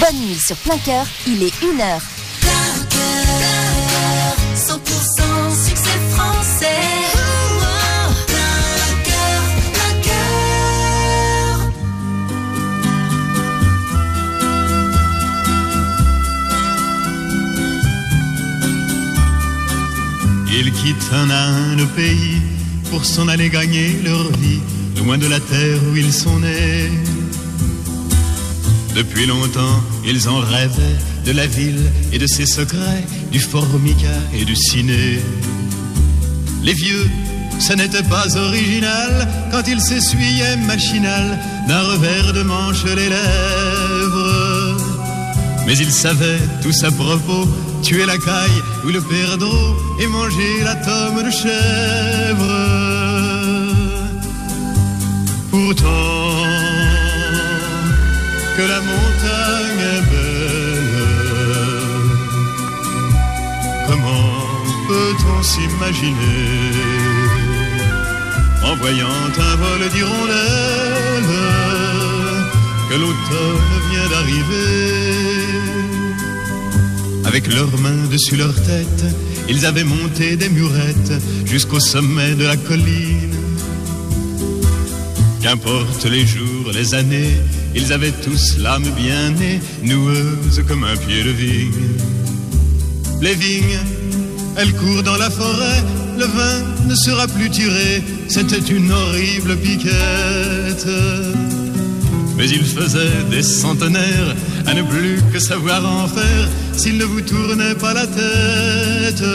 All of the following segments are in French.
Bonne nuit sur Plein Cœur, il est 1h. Plein Cœur, 100% succès français. Plein Cœur, Plein Cœur. Ils quittent un à un le pays pour s'en aller gagner leur vie, loin de la terre où ils sont nés. Depuis longtemps, ils en rêvaient de la ville et de ses secrets, du formica et du ciné. Les vieux, ça n'était pas original quand ils s'essuyaient machinal d'un revers de manche les lèvres. Mais ils savaient tous à propos tuer la caille ou le perdreau et manger la tome de chèvre. Pourtant, que la montagne est belle, comment peut-on s'imaginer, en voyant un vol d'hirondelles, que l'automne vient d'arriver. Avec leurs mains dessus leur tête, ils avaient monté des murettes jusqu'au sommet de la colline. Qu'importe les jours, les années, ils avaient tous l'âme bien née, noueuse comme un pied de vigne. Les vignes, elles courent dans la forêt, le vin ne sera plus tiré, c'était une horrible piquette. Mais ils faisaient des centenaires à ne plus que savoir en faire s'ils ne vous tournaient pas la tête.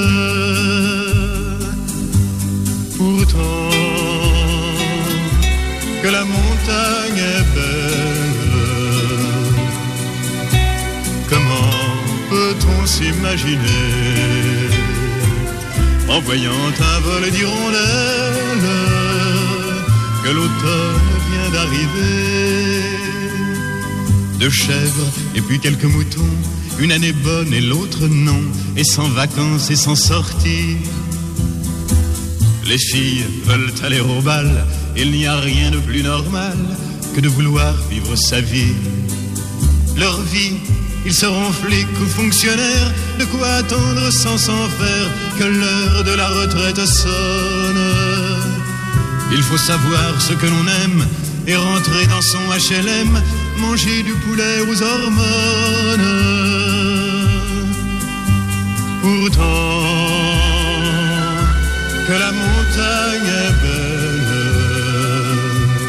Pourtant, que la montagne est belle, comment peut-on s'imaginer, en voyant un vol d'hirondelles, que l'automne vient d'arriver. Deux chèvres et puis quelques moutons, une année bonne et l'autre non, et sans vacances et sans sortie. Les filles veulent aller au bal, il n'y a rien de plus normal que de vouloir vivre sa vie. Leur vie, ils seront flics ou fonctionnaires, de quoi attendre sans s'en faire que l'heure de la retraite sonne. Il faut savoir ce que l'on aime et rentrer dans son HLM, manger du poulet aux hormones. Pourtant, que la montagne est belle,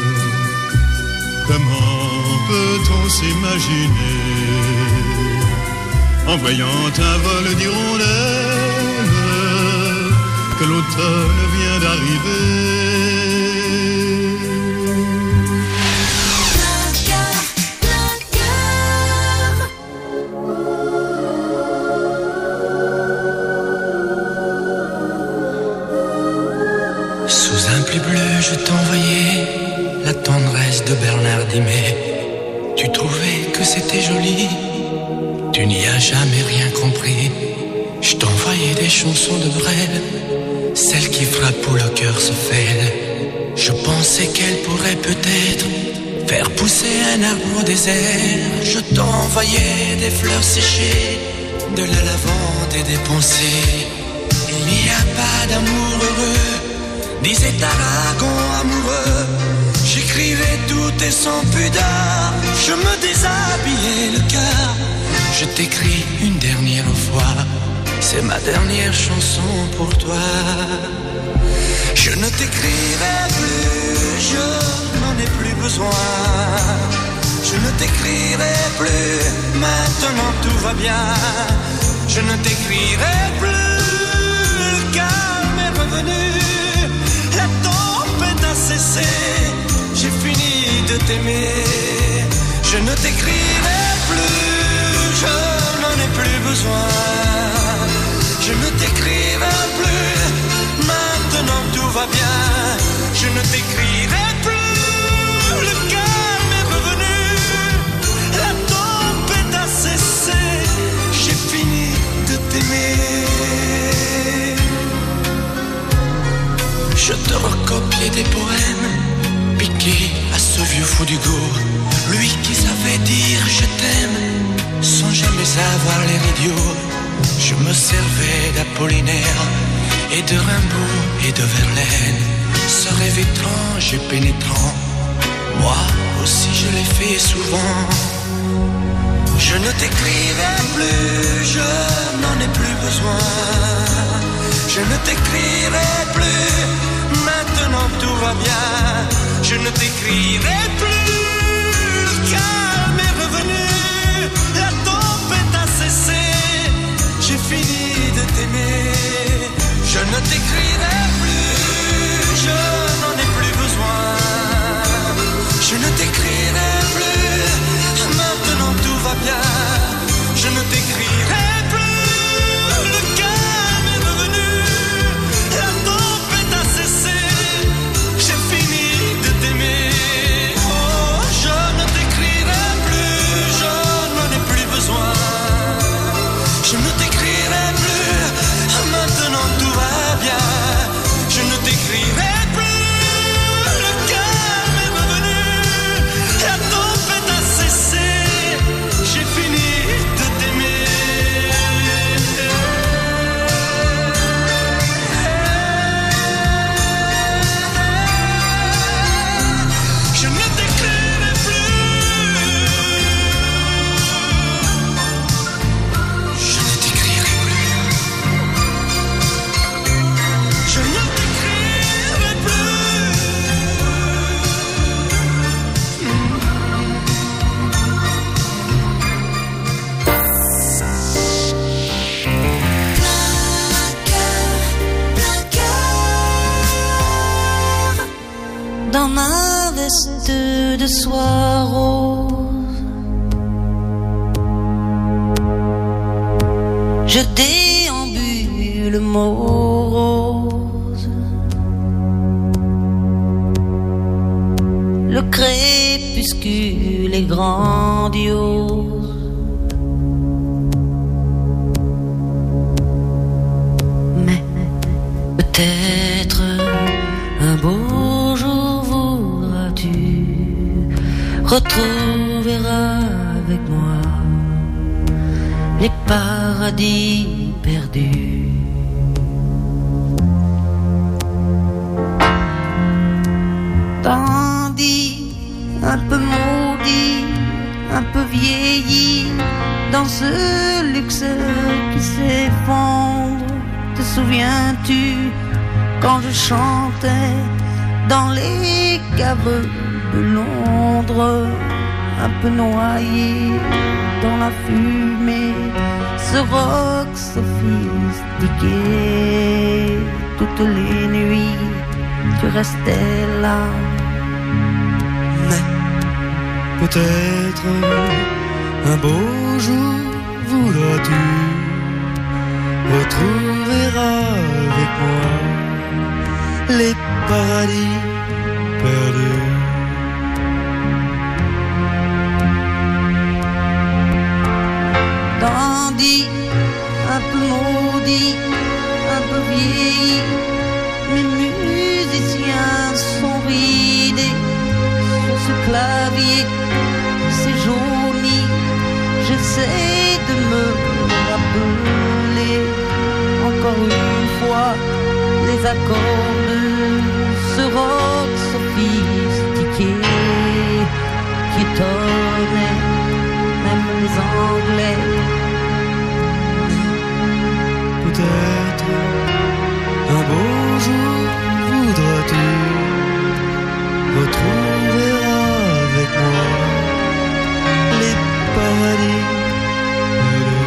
comment peut-on s'imaginer, en voyant un vol d'hirondelles, que l'automne vient d'arriver. Je t'envoyais la tendresse de Bernard Dimet. Tu trouvais que c'était joli, tu n'y as jamais rien compris. Je t'envoyais des chansons de Brel, celles qui frappent où le cœur se fêle. Je pensais qu'elle pourrait peut-être faire pousser un arbre au désert. Je t'envoyais des fleurs séchées, de la lavande et des pensées. Il n'y a pas d'amour heureux, disait Aragon amoureux. J'écrivais tout et sans pudeur, je me déshabillais le cœur. Je t'écris une dernière fois, c'est ma dernière chanson pour toi. Je ne t'écrirai plus, je n'en ai plus besoin. Je ne t'écrirai plus, maintenant tout va bien. Je ne t'écrirai plus, le calme est revenu. La tempête a cessé, j'ai fini de t'aimer. Je ne t'écrirai plus, je n'en ai plus besoin. Je ne t'écrirai plus, maintenant tout va bien. Je ne t'écrirai plus, le calme est revenu. La tempête a cessé, j'ai fini de t'aimer. Je te recopiais des poèmes piqués à ce vieux fou d'Hugo, lui qui savait dire je t'aime d'Apollinaire et de Rimbaud et de Verlaine. Ce rêve étrange et pénétrant, moi aussi je l'ai fait souvent. Je ne t'écrirai plus, je n'en ai plus besoin. Je ne t'écrirai plus, maintenant tout va bien. Je ne t'écrirai plus, le calme est revenu, la tempête a cessé, j'ai fini de t'aimer. Je ne t'écrirai plus, je n'en ai plus besoin. Je ne t'écrirai plus, maintenant tout va bien. Je ne t'écrirai plus, le calme est revenu, la tempête a cessé, j'ai fini de t'aimer. Oh, je ne t'écrirai plus, je n'en ai plus besoin. Je ne t'écrirai plus, maintenant tout va bien. Je ne t'écrirai plus, le calme est revenu, la tempête a cessé, j'ai fini de t'aimer. Je ne t'écrirai plus. Je ne t'écrirai plus. Je ne t'écrirai plus. Dans ma veste de soie rose, je déambule morose. Le crépuscule est grandiose. Mais peut-être un beau jour voudras-tu retrouver avec moi les paradis perdus. Tandis un peu maudit, un peu vieilli, dans ce luxe qui s'effondre, te souviens-tu quand je chantais dans les caves de Londres, un peu noyé dans la fumée, ce rock sophistiqué. Toutes les nuits, tu restais là. Mais peut-être un beau jour voudras-tu retrouver avec moi les paradis perdus. Tandis un peu maudit, un peu vieilli, mes musiciens sont ridés sur ce clavier, c'est jauni. J'essaie de me rappeler encore une fois les accords de ce rock sophistiqué qui étonnait même les Anglais. Peut-être un beau jour voudras-tu retrouver avec moi les paradis perdus.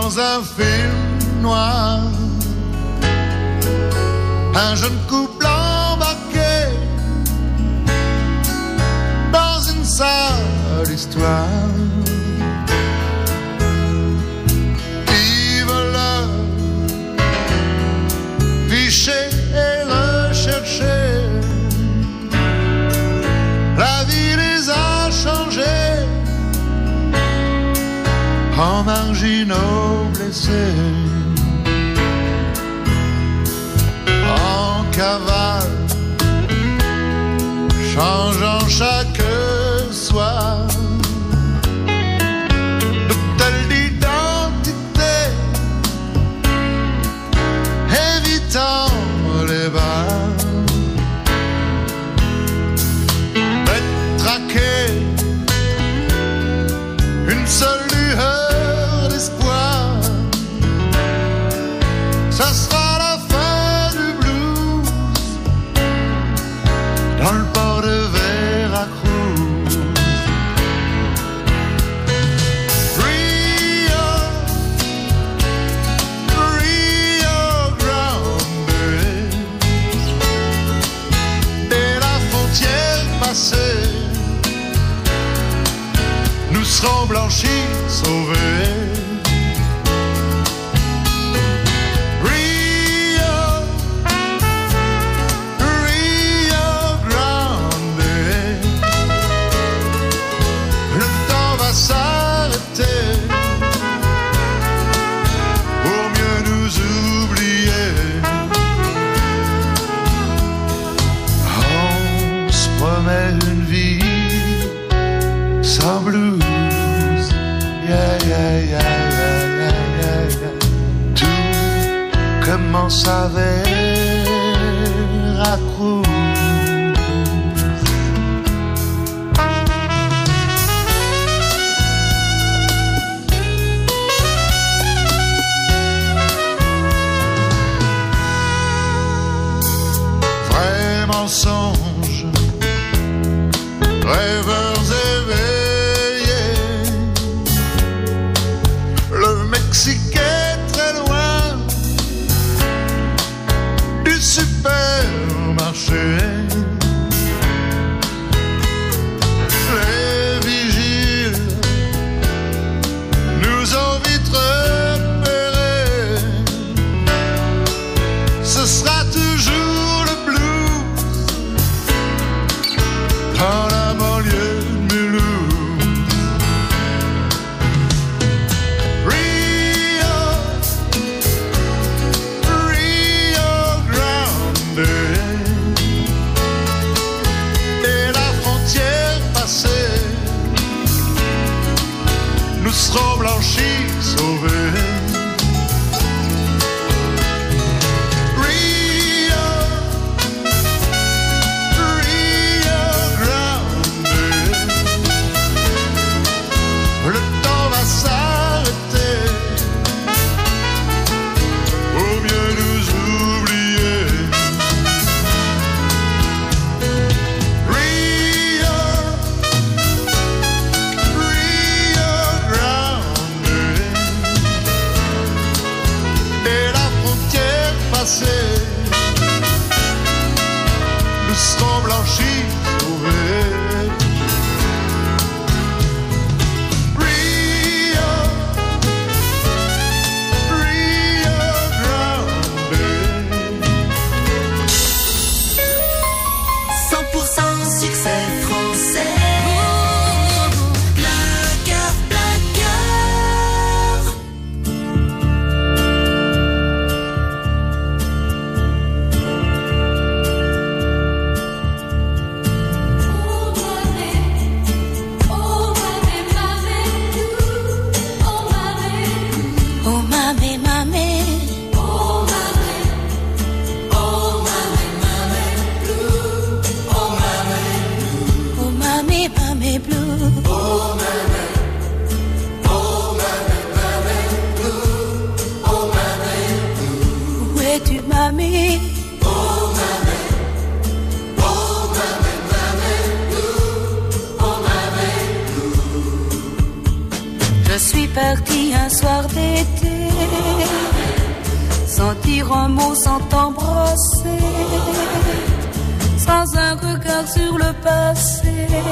dans un film noir. Un jeune couple embarqué dans une sale histoire. Voleur, fiché et recherché, la vie les a changés en marginaux blessés, en cavale, changeant chaque soir de telle identité, évitant les bars, d'être traqué, une seule lueur d'espoir, ça sera la fin du blues, dans le port de Veracruz. Rio Grande, dès la frontière passée, nous serons blanchis, sauvés. Rio Grande, le temps va s'arrêter pour mieux nous oublier. On se promet une vie sans blues. Yeah, yeah, yeah, yeah, yeah, yeah, yeah. Tout commence à Veracruz. Vrai mensonge, rêveurs éveillés, le Mexique est très loin, sans t'embrasser, sans un regard sur le passé,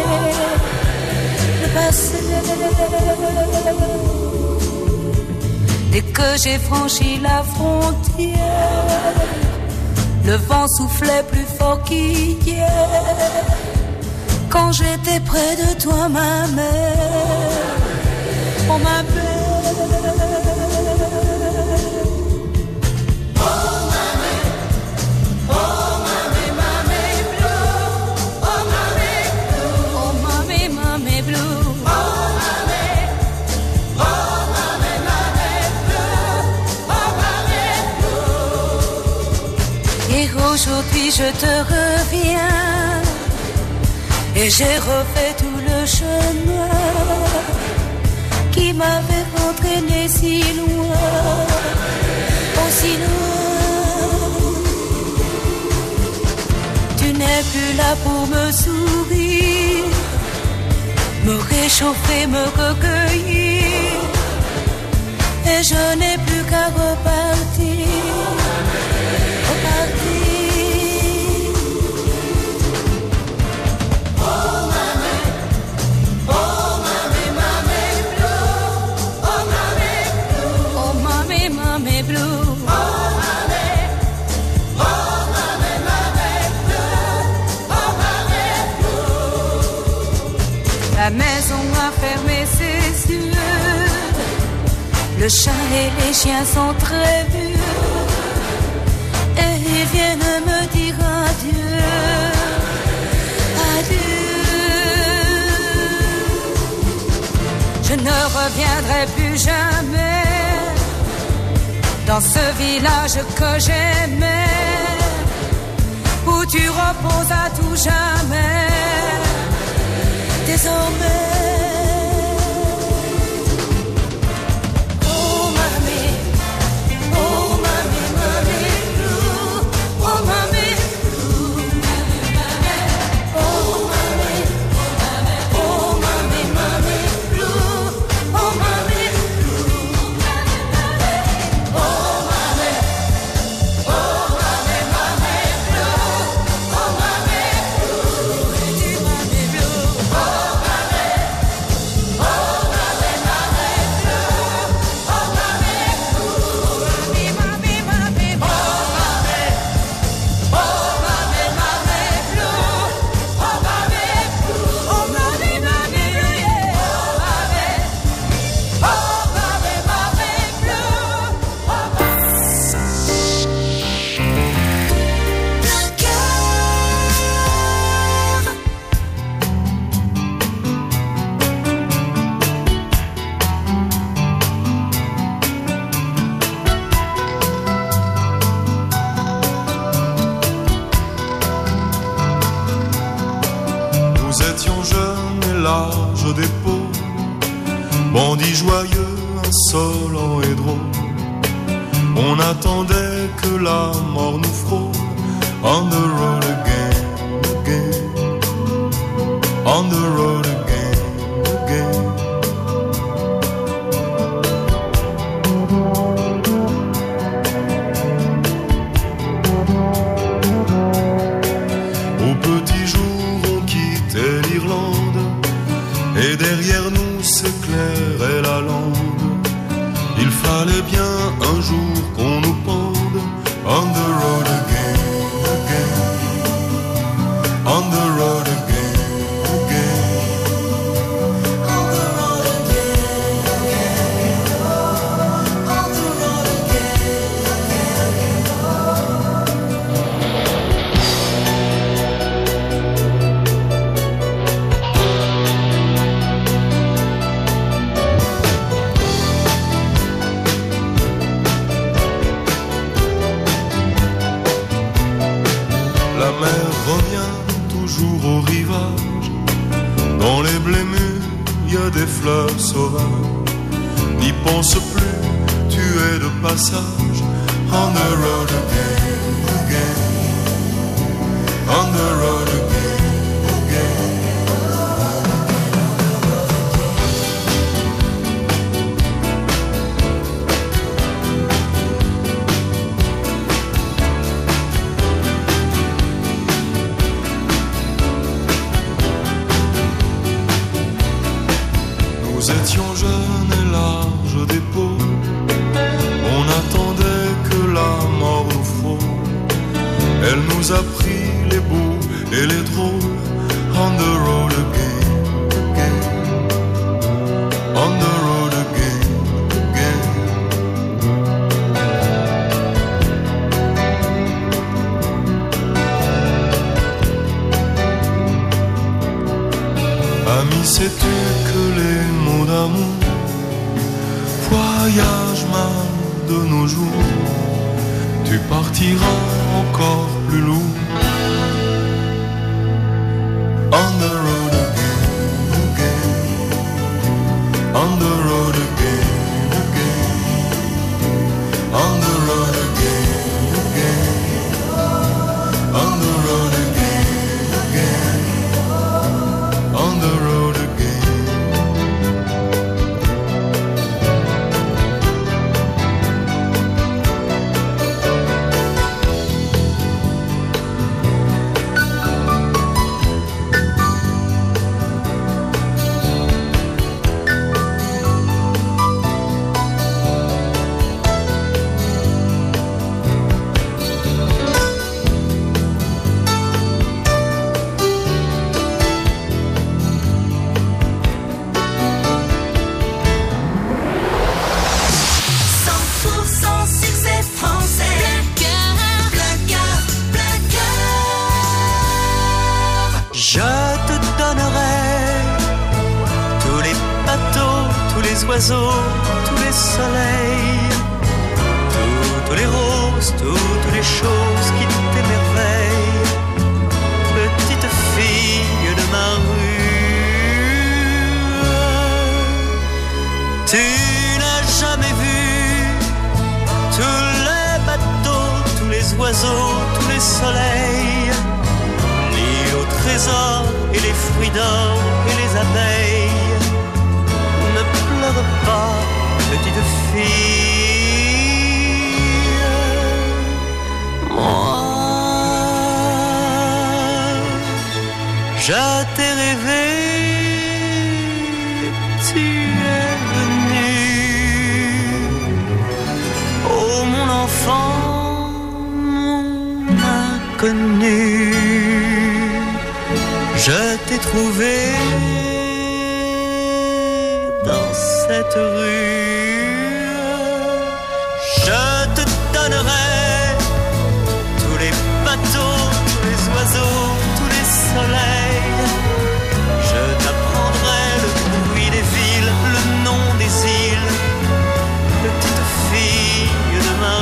le passé. Dès que j'ai franchi la frontière, le vent soufflait plus fort qu'hier. Quand j'étais près de toi, ma mère, oh ma mère. Aujourd'hui je te reviens et j'ai refait tout le chemin qui m'avait entraîné si loin, aussi loin. Tu n'es plus là pour me sourire, me réchauffer, me recueillir, et je n'ai plus qu'à repartir. La maison a fermé ses yeux, le chat et les chiens sont très vieux, et ils viennent me dire adieu, adieu. Je ne reviendrai plus jamais dans ce village que j'aimais, où tu reposes à tout jamais. Désormais, oh mamie, oh mamie, mamie blue, oh mamie blue, oh mamie, oh mamie, mamie blue, oh mamie blue, oh mamie, oh mamie, mamie blue, oh mamie blue, bandits joyeux, insolents et drôles. On attendait que la mort nous frôle. On the road again, again. On the road again, again. Au petit jour, on quittait l'Irlande, et derrière nous s'éclairait la lande. Il fallait bien un jour qu'on nous pende. On the road again, again. On the road again, again. On the road again, again. On the road again, La mer revient toujours au rivage. Dans les blés mûrs, y a des fleurs sauvages. N'y pense plus, tu es de passage. On the road again, again. On the road again, again. nous a pris les beaux et les drôles. On the road again, again. On the road again, again. Ami, sais-tu que les mots d'amour voyagent mal de nos jours? Tu partiras encore plus lourd. On the road again, again. On the road again, again. On the road again, again. On the road again, again. On the road again. Oiseaux, tous les soleils, toutes les roses, toutes les choses qui t'émerveillent, petite fille de ma rue. Tu n'as jamais vu tous les bateaux, tous les oiseaux, tous les soleils, l'île au trésor et les fruits d'or et les abeilles. Ne pleure pas, petite fille. Moi, je t'ai rêvé, tu es venu. Oh mon enfant, mon inconnu, je t'ai trouvé dans cette rue. Je te donnerai tous les bateaux, tous les oiseaux, tous les soleils. Je t'apprendrai le bruit des villes, le nom des îles, petite fille de ma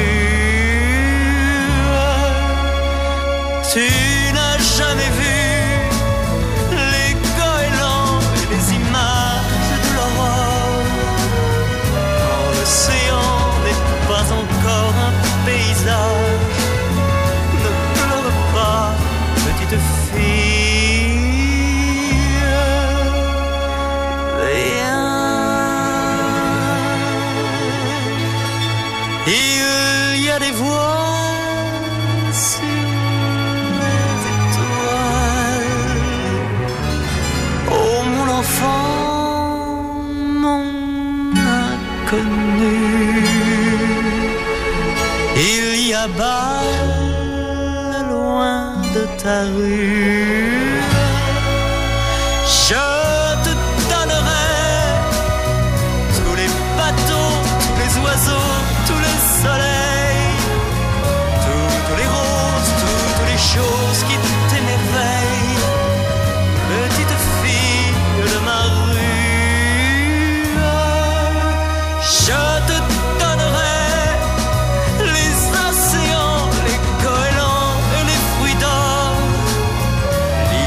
rue. Tu n'as jamais vu les goélands et les images de l'aurore. Quand l'océan n'est pas encore un paysage, ne pleure pas, petite fille. Viens. Il y a des voix sur les étoiles. Oh mon enfant, mon inconnu, il y a bas, loin de ta rue. Je te donnerai tous les bateaux, tous les oiseaux, tous les soleils, toutes les roses, toutes les choses qui t'émerveillent, petite fille de ma rue. Je te donnerai les océans, les goélands et les fruits d'or,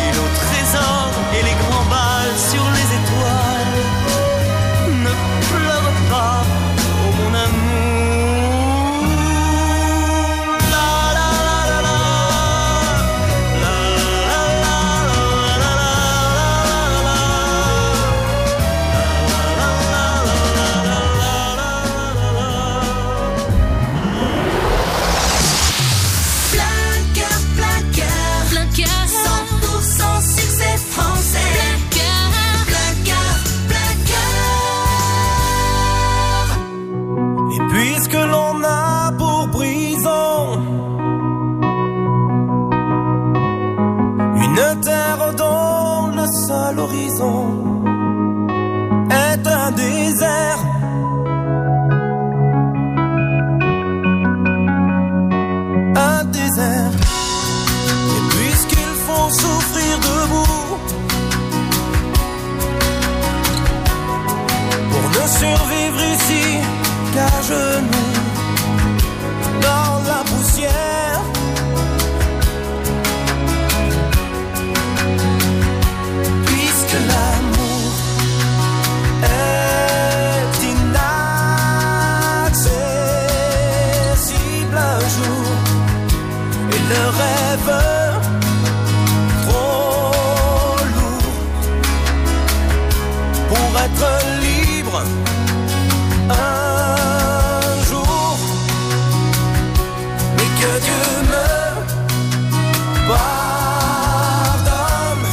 nous dans la poussière. Puisque l'amour est inaccessible un jour, et le rêve trop lourd pour être libre un jour, mais que Dieu me pardonne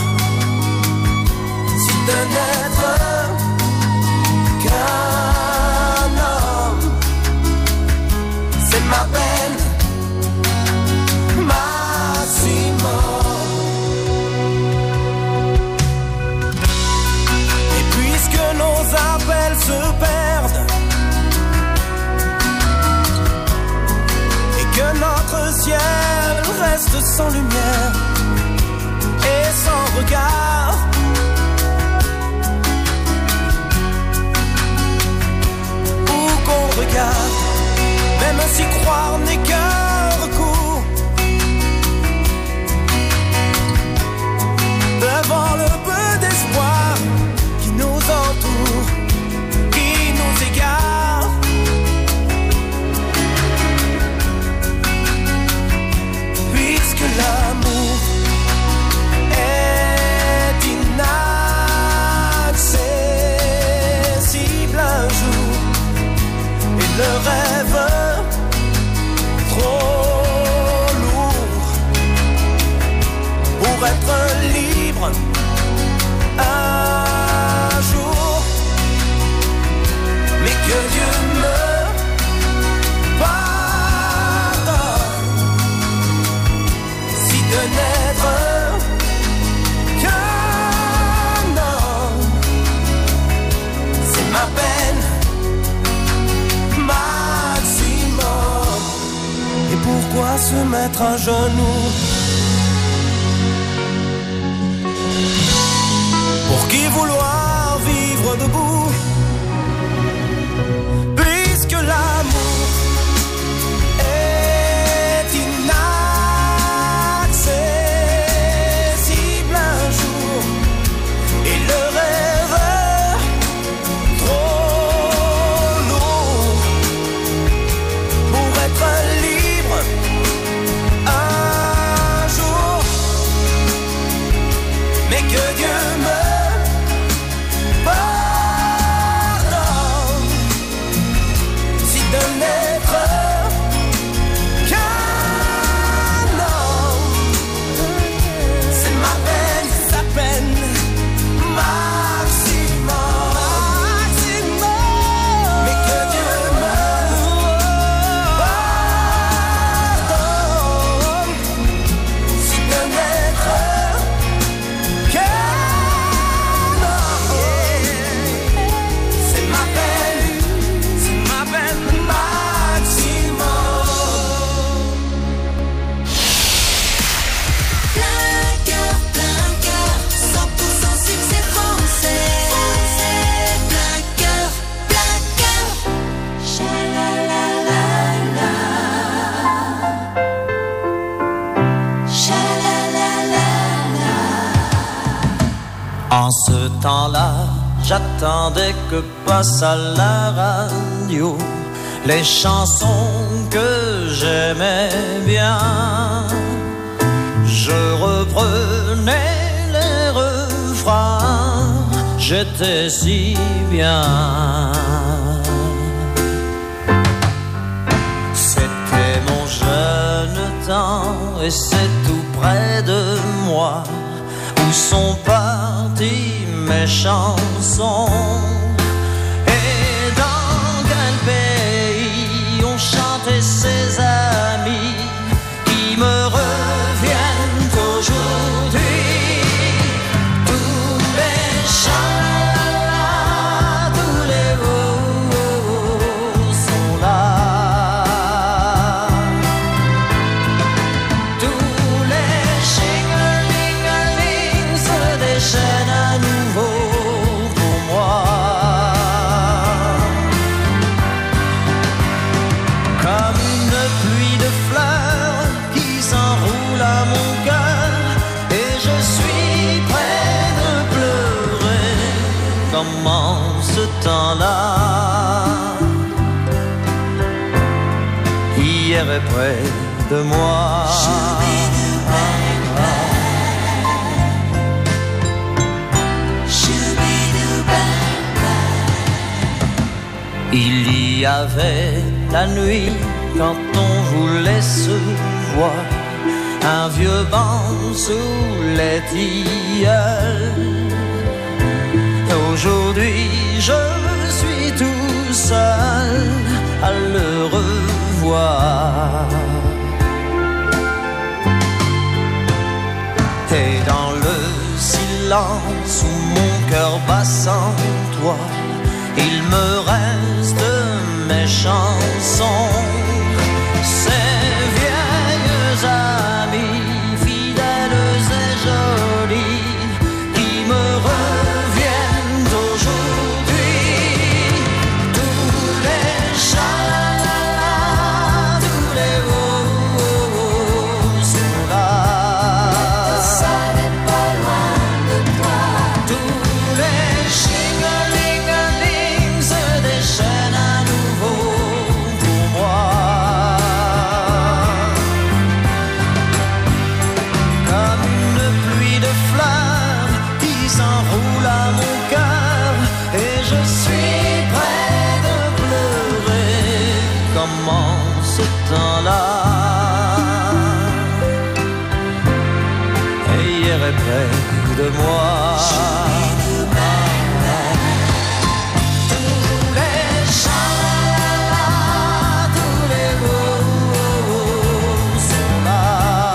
si de n'être qu'un homme, c'est ma peine maximum. Et puisque nos appels se perdent et que notre ciel reste sans lumière et sans regard, où qu'on regarde, même si croire n'est qu'un recours, devant le peu d'espoir qui nous entoure, qui nous égare. Puisque l'amour est inaccessible un jour, et le rêve trop lourd pour être libre un jour, mais que Dieu me pardonne si de n'être qu'un homme, c'est ma peine maximum. Et pourquoi se mettre à genoux? Pour qui vouloir vivre debout? Puisque l'amour est inaccessible un jour, et le rêve trop lourd pour être libre un jour, mais que Dieu me pardonne si de n'être qu'un homme, c'est ma peine, sa peine maximum, mais que Dieu me pardonne si de n'être qu'un homme, c'est ma peine maximum. Plein cœur, 100% succès français. Plein cœur, cha-la-la-la-la. Cha-la-la-la-la. En ce temps-là, j'attendais que passe à la radio les chansons que j'aimais bien. Je reprenais les refrains, j'étais si bien. C'était mon jeune temps et c'est tout près de moi où sont parties mes chansons. Et dans quel pays ont chanté ces amis qui me reviennent aujourd'hui? Tous les chats, tous les hauts sont là. Tous les ching-a-ling-a-ling se déchaînent à nouveau pour moi. hier est près de moi. Il y avait la nuit quand on voulait se voir, un vieux banc sous les tilleuls. Aujourd'hui je suis tout seul à le revoir. Et dans le silence où mon cœur bat sans toi, il me reste mes chansons, ces vieilles amies fidèles et jolies qui me reviennent aujourd'hui. Tous les chalala, tous les oh sont là. Ça n'est pas loin de toi. Tous les shing-a-ling-a-ling se déchaînent à nouveau pour moi. Comme une pluie de fleurs qui s'enroule à mon cœur, et je suis près de pleurer. Comme en ce temps-là, et hier est près de moi. Tous les chalala, tous les mots sont là.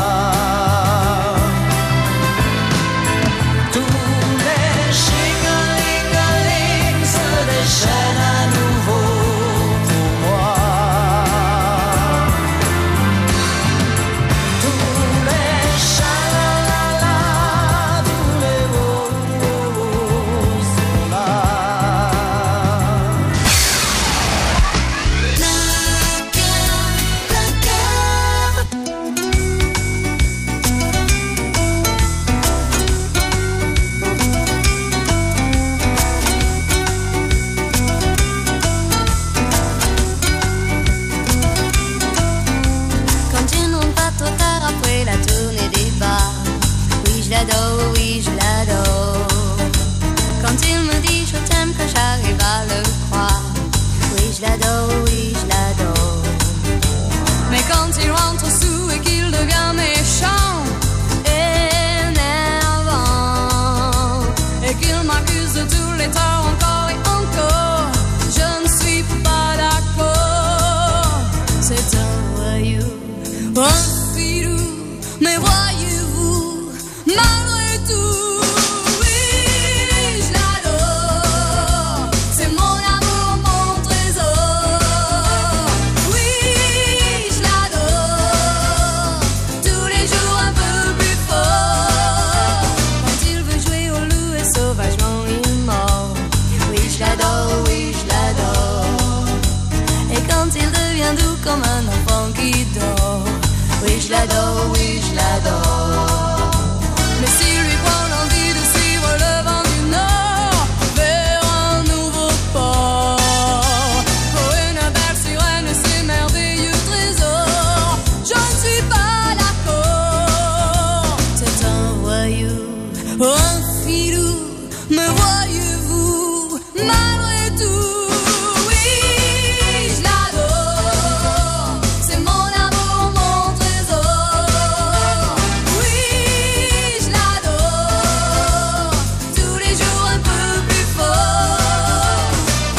Tous les shing-a-ling-a-ling se déchaînent à nouveau pour moi. Tous les chalala, tous les mots sont là. Quand tu ne rentres pas trop tard après la tournée des bars, oui je l'adore, oui je l'adore. Quand il me dit je t'aime, que j'arrive à le croire, oui je l'adore, oui je l'adore. Mais quand il rentre sous et qu'il devient méchant, énervant, et qu'il m'accuse de tous les torts encore et encore, je ne suis pas d'accord. C'est un voyou, un filou, mais voyez-vous, malgré tout, oui, je l'adore. C'est mon amour, mon trésor. Oui, je l'adore. Tous les jours un peu plus fort. Quand il veut jouer au loup et sauvagement il mord. Oui, je l'adore, oui, je l'adore. Et quand il devient doux comme un enfant qui dort, oui, je l'adore, oui, je l'adore. Mais s'il lui prend l'envie de suivre le vent du nord vers un nouveau port, pour une belle sirène et ses merveilleux trésors, je ne suis pas d'accord. C'est un voyou, un filou, me voyez-vous, malgré tout, oui, je l'adore. C'est mon amour, mon trésor. Oui, je l'adore. Tous les jours un peu plus fort.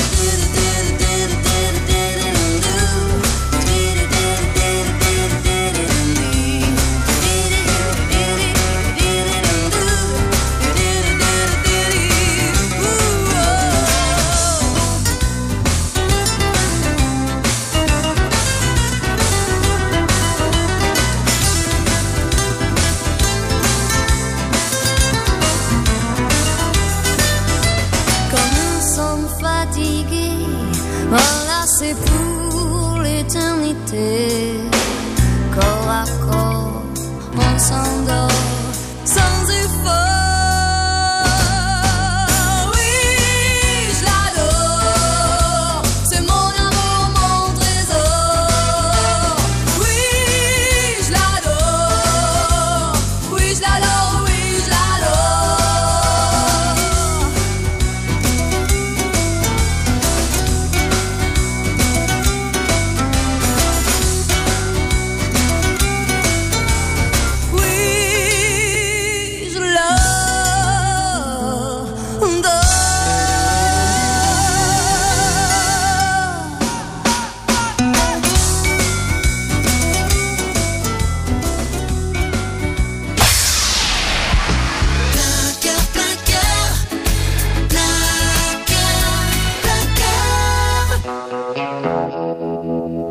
Comme nous sommes fatigués, enlacés pour l'éternité, corps à corps, on s'endort sans effort. Oui, je l'adore. C'est mon amour, mon trésor.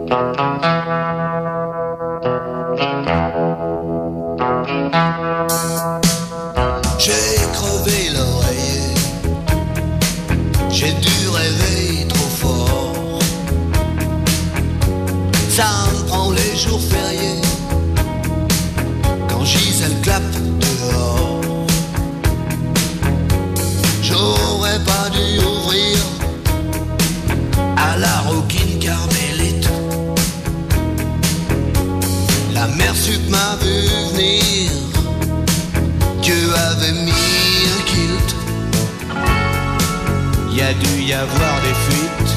J'ai crevé l'oreiller, j'ai dû rêver trop fort. Ça me prend les jours fériés, quand Gisèle clappe dehors. J'aurais pas dû ouvrir à la roquine carmélite. La mère sup m'a vu venir, Dieu avait mis un kilt. Y a dû y avoir des fuites.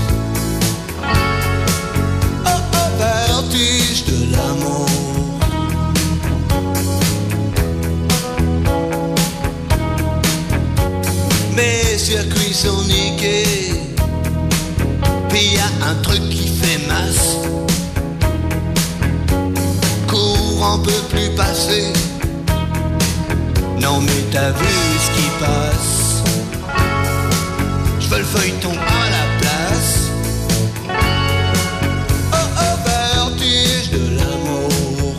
Oh oh, vertige de l'amour. Mes circuits sont niqués, puis y a un truc qui fait masse. Courant peut plus passer. Non mais t'as vu ce qui passe. J'veux le feuilleton à la place. Oh oh, vertige de l'amour.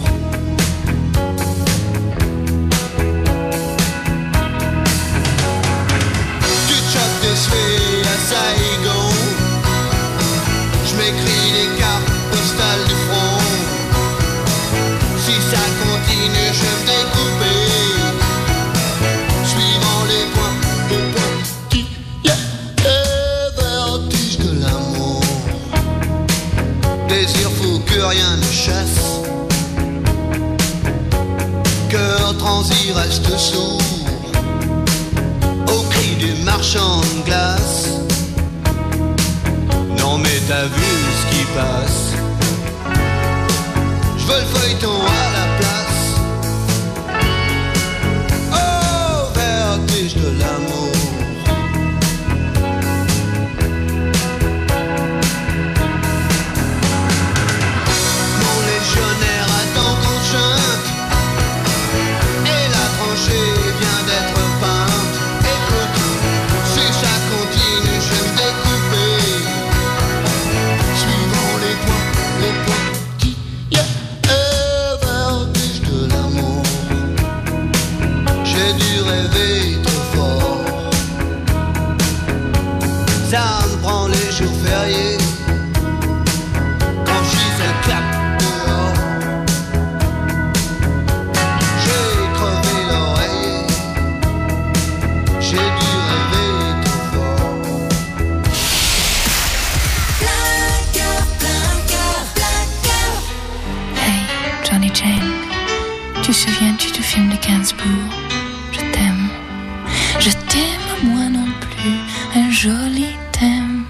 Tu te chopes des suées à Saigon. J'm'écris des cartes postales du front. Si ça continue, je vais me découper. Suivant les points qui y a vertige de l'amour. Désir fou que rien ne chasse. Cœur transi reste sourd au cri du marchand de glace. Non mais t'as vu ce qui passe. J'veux le feuilleton à la place. Oh, vertige de l'amour. Mon légionnaire attend qu'on chante et la tranchée vient d'être peinte. Écoute, si ça continue, je vais me découper. Suivant les points qui y a vertige de l'amour. J'ai dû rêver trop fort. Ça me prend les jours fériés, quand Gisèle clappe dehors. J'ai crevé l'oreiller, j'ai dû rêver trop fort. Hey, Johnny Jane, tu souviens-tu du film de Gainsbourg? Je t'aime moi non plus, un joli thème.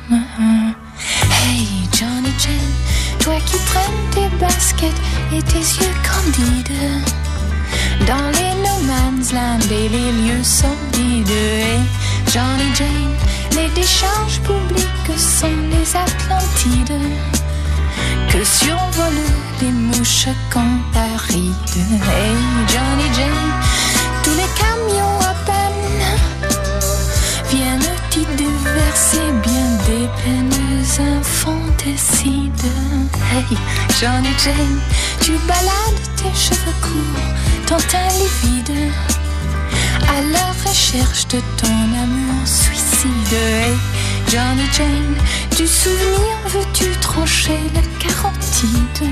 Hey, Johnny Jane, toi qui traînes tes baskets et tes yeux candides dans les no man's land et les lieux sordides. Hey, Johnny Jane, les décharges publiques sont les Atlantides que survolent les mouches cantarides. Hey, Johnny Jane, tous les camions à peine viennent t'y déverser bien des peines infanticides. Hey, Johnny Jane, tu balades tes cheveux courts, ton teint livide, à la recherche de ton amour suicide. Hey, Johnny Jane, du souvenir veux-tu trancher la carotide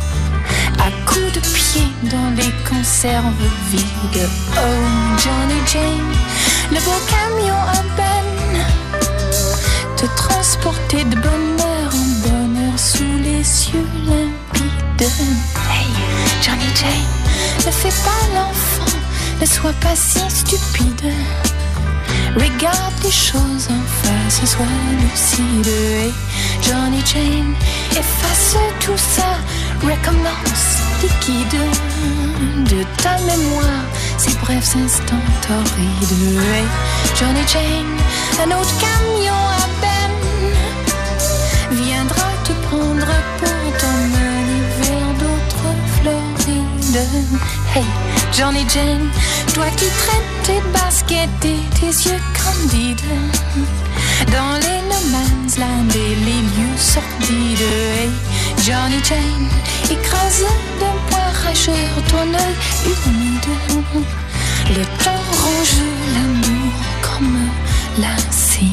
à coups de pied dans les conserves vides. Oh, Johnny Jane, le beau camion à peine te transporter de bonheur en bonheur sous les cieux limpides. Hey, Johnny Jane, ne fais pas l'enfant, ne sois pas si stupide. Regarde les choses en face, sois lucide. Hey, Johnny Jane, efface tout ça, recommence liquide de ta mémoire ces brefs instants torrides. Hey, Johnny Jane, un autre camion à peine viendra te prendre pour t'emmener vers d'autres Florides. Hey, Johnny Jane, toi qui traînes tes baskets et tes yeux candides dans les no man's land et les lieux sordides. Hey, Johnny Jane, écrasé d'un poing rageux, ton œil humide. Le temps ronge l'amour comme l'acide.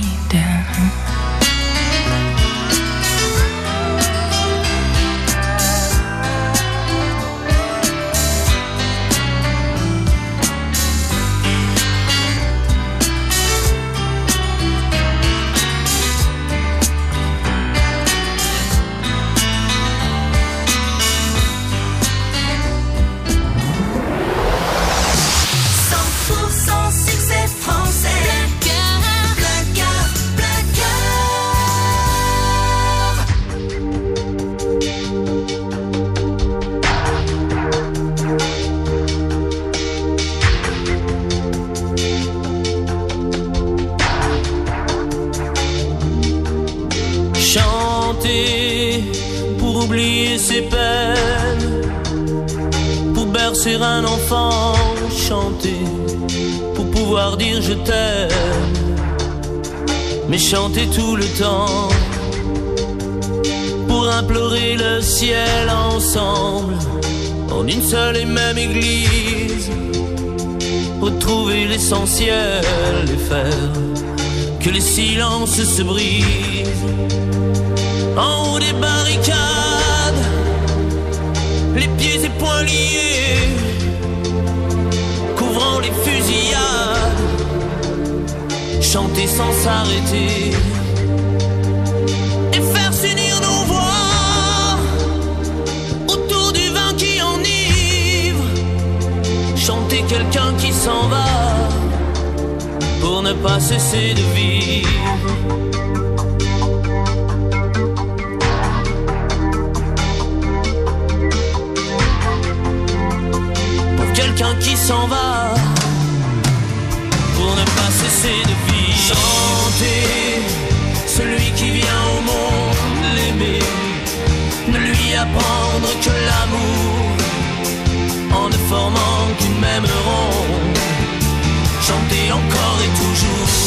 Ses peines, pour bercer un enfant, chanter, pour pouvoir dire je t'aime, mais chanter tout le temps, pour implorer le ciel ensemble, en une seule et même église, pour trouver l'essentiel et faire que les silences se brisent, en haut des barricades, les pieds et poings liés, couvrant les fusillades, chanter sans s'arrêter, et faire s'unir nos voix autour du vin qui enivre, chanter quelqu'un qui s'en va pour ne pas cesser de vivre. Quelqu'un qui s'en va pour ne pas cesser de vivre. Chanter celui qui vient au monde, l'aimer, ne lui apprendre que l'amour, en ne formant qu'une même ronde. Chanter encore et toujours,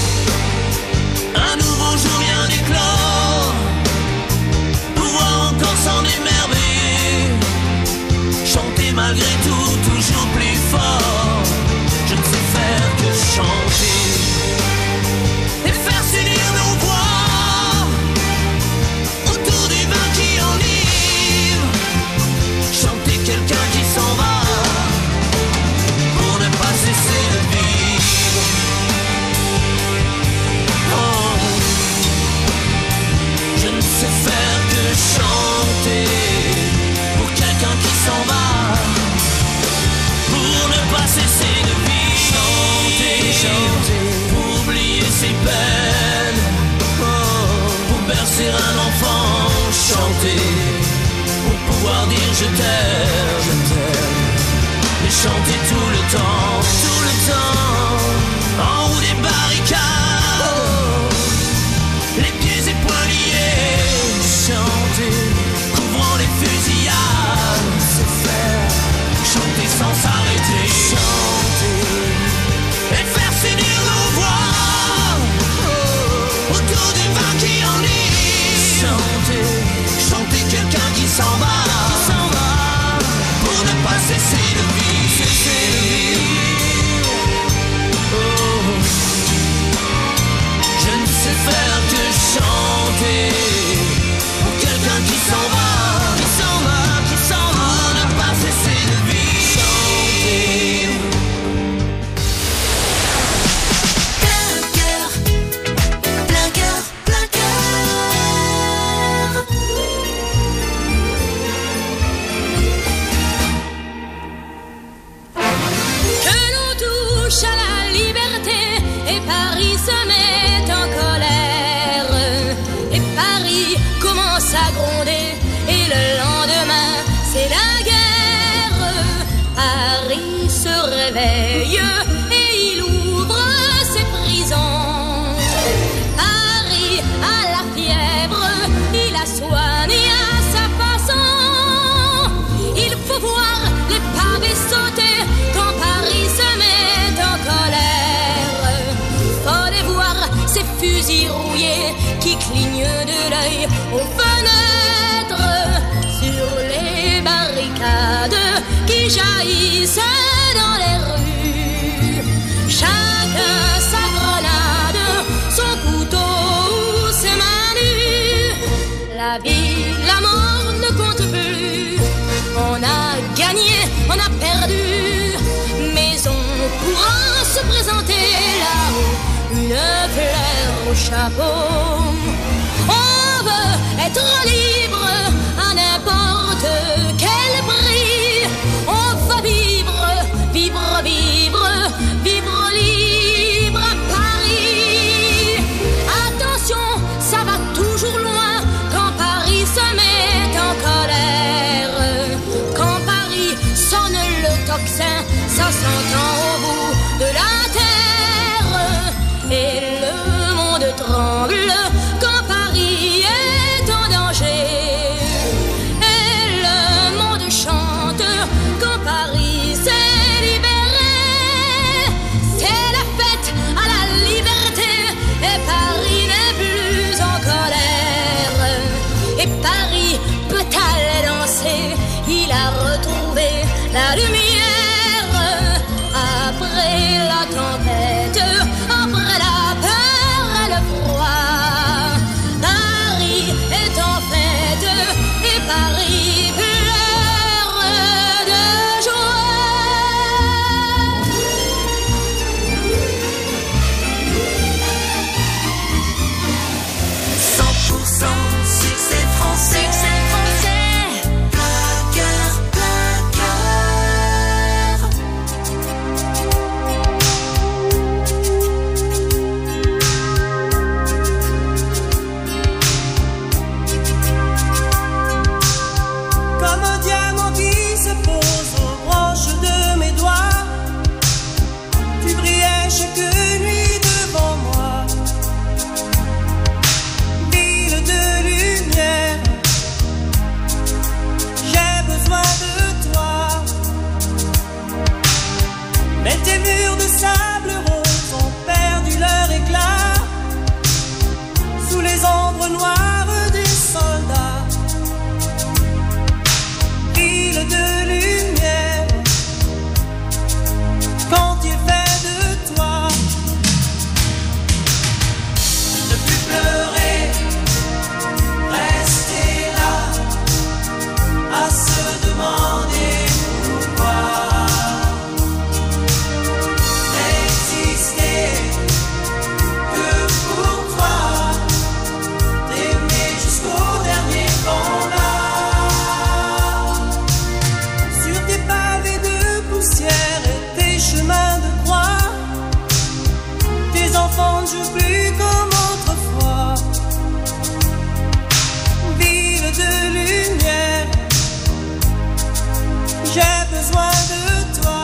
un nouveau jour vient d'éclore, pouvoir encore s'en émerveiller. Chanter malgré tout, toujours plus fort. Je ne sais faire que chanter et faire s'unir nos voix autour du vin qui enivre. Chanter quelqu'un qui s'en va pour ne pas cesser de vivre. Oh, je ne sais faire que chanter pour quelqu'un qui s'en va, pour ne pas cesser de vivre. Chanter, chanter, pour oublier ses peines, pour bercer un enfant. Chanter, pour pouvoir dire je t'aime, et chanter tout le temps, en haut des barricades, les pieds et poings liés. Chanter, couvrant les fusillades, c'est faire, chanter sans s'arrêter, chanter, et faire s'unir nos voix autour du vin qui enivre. Chanter, chanter quelqu'un qui s'en va aux fenêtres, sur les barricades qui jaillissent dans les rues. Chacun sa grenade, son couteau ou ses mains nues. La vie, la mort ne compte plus. On a gagné, on a perdu, mais on pourra se présenter là-haut, une fleur au chapeau. On veut être libre à n'importe quel prix. On va vivre, vivre, vivre, vivre libre à Paris. Attention, ça va toujours loin quand Paris se met en colère. Quand Paris sonne le tocsin, ça s'entend au bout de la terre. Et le monde tremble quand Paris est en danger. Et le monde chante quand Paris s'est libéré. C'est la fête à la liberté et Paris n'est plus en colère. Et Paris peut aller danser, il a retrouvé la lumière. Après la tempête, après la peur et le froid, Paris est en fête et Paris pleure de joie. 100% succès français. Plaqueur, plaqueur. Comme un diamant qui se pose aux branches de mes doigts, tu brillais chaque nuit devant moi. Ville de lumière, j'ai besoin de toi. Mais tes murs de sable rose ont perdu leur éclat sous les ombres noires des soldats. Ville de lumière, quand il fait de toi, ne plus pleurer, rester là, à se demander pourquoi, n'exister que pour toi, t'aimer jusqu'au dernier combat. Sur tes pavés de poussière et tes chemins de croix, tes enfants ne jouent plus comme autrefois. Ville de lumière, j'ai besoin de toi.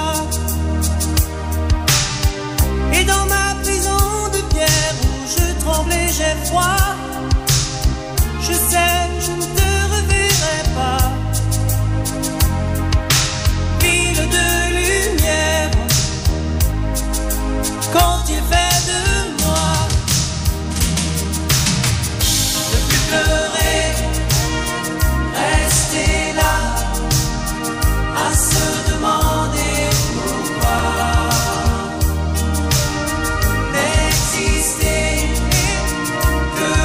Et dans ma prison de pierre où je tremble et j'ai froid, je sais que je ne te reverrai pas. Ville de lumière, quand il fait de moi, ne plus pleurer, rester là, à se demander pourquoi, n'exister que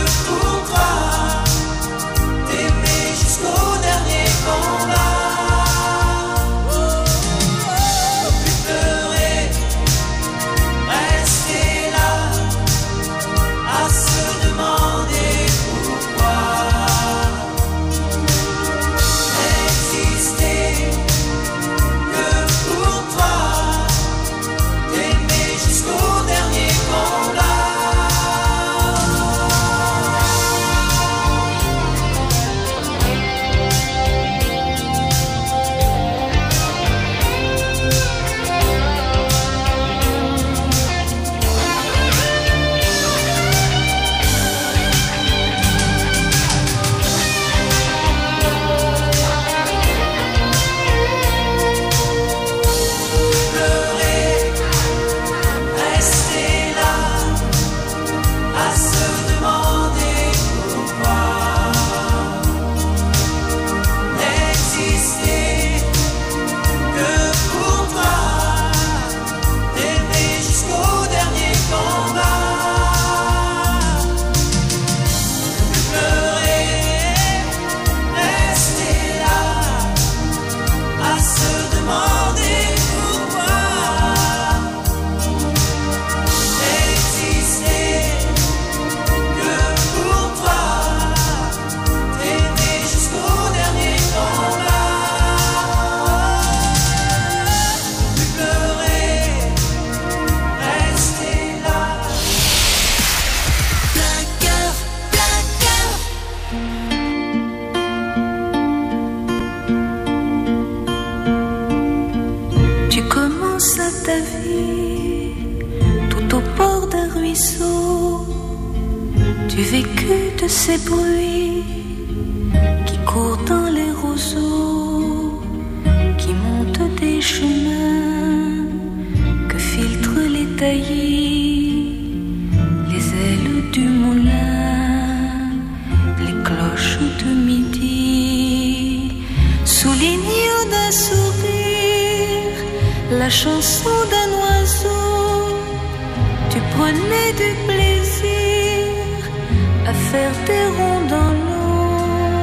du vécu de ces bruits qui courent dans les roseaux, qui montent des chemins que filtrent les taillis, les ailes du moulin, les cloches de midi, soulignant d'un sourire la chanson d'un oiseau. Tu prenais du plaisir à faire des ronds dans l'eau.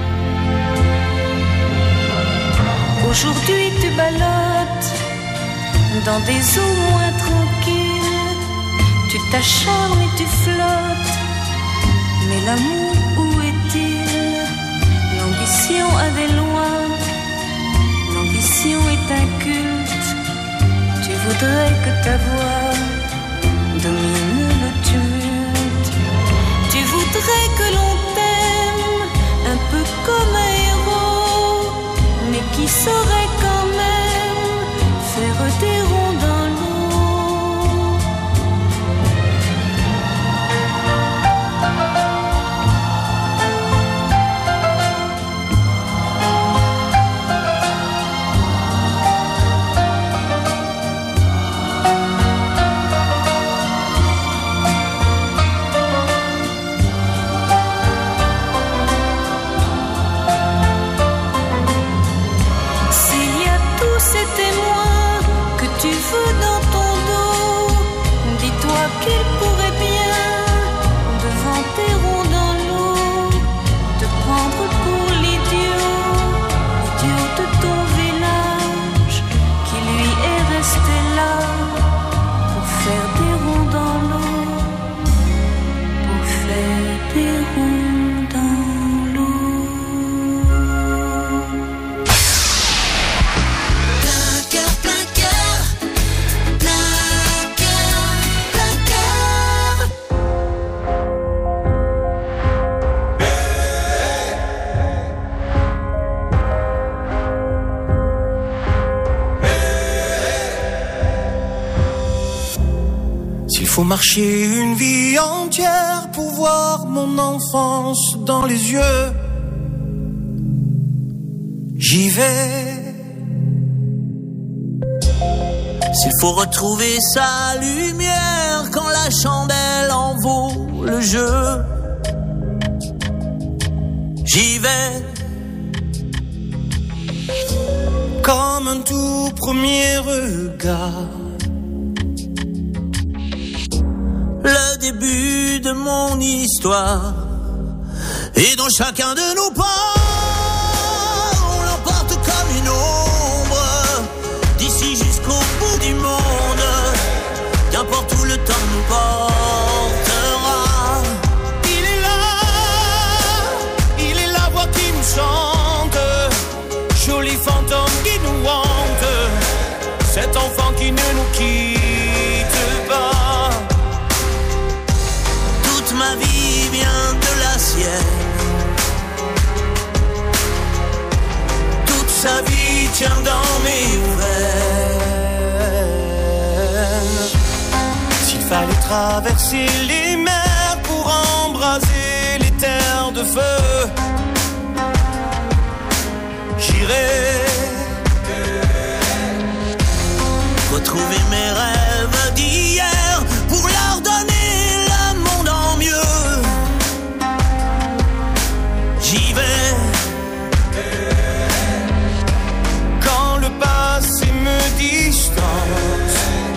Aujourd'hui tu ballottes dans des eaux moins tranquilles. Tu t'acharnes et tu flottes, mais l'amour où est-il? L'ambition a des lois, l'ambition est un culte. Tu voudrais que ta voix domine le tumulte. Tu voudrais que l'on t'aime un peu comme un héros, mais qui saurait quand même faire des ronds dans l'eau. Qu'il pourrait bien, devant tes ronds dans l'eau, te prendre pour l'idiot de ton village, qui lui est resté là pour faire des ronds dans l'eau, pour faire des ronds dans l'eau. Plein cœur, plein cœur, faut marcher une vie entière pour voir mon enfance dans les yeux. J'y vais. S'il faut retrouver sa lumière quand la chandelle en vaut le jeu, j'y vais. Comme un tout premier regard, le début de mon histoire, et dans chacun de nos pas, on l'emporte comme une ombre, d'ici jusqu'au bout du monde, qu'importe où le temps nous portera. Il est la voix qui nous chante, joli fantôme qui nous hante, cet enfant qui ne nous quitte pas. Ma vie vient de la sienne, toute sa vie tient dans mes veines. S'il fallait traverser les mers pour embraser les terres de feu, j'irai retrouver mes rêves d'hier pour leur donner mieux. J'y vais. Quand le passé me distance,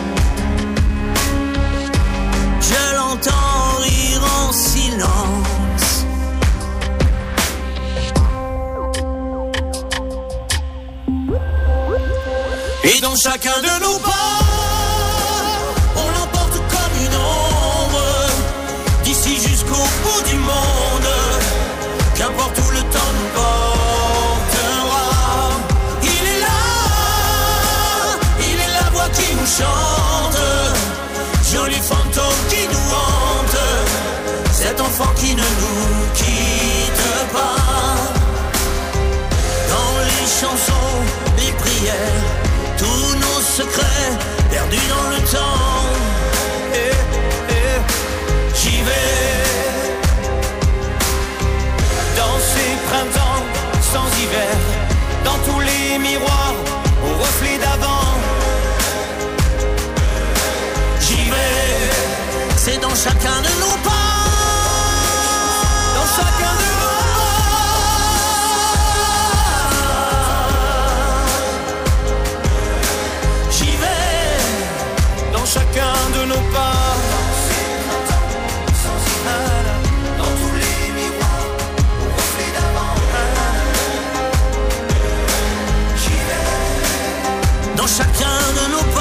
je l'entends rire en silence. Et dans chacun de nos pas, on l'emporte comme une ombre, d'ici jusqu'au bout du monde, qu'importe où le temps nous portera. Il est la voix qui nous chante, joli fantôme qui nous hante, cet enfant qui ne nous quitte pas. Dans les chansons, les prières, tous nos secrets perdus dans le temps. J'y vais. d'hiver, dans tous les miroirs, au reflet d'avant. J'y vais, c'est dans chacun de nos pas, dans chacun de nos pas. J'y vais, dans chacun de nos pas. Dans tous les miroirs, au reflet d'avant. J'y vais, dans chacun de nos pas.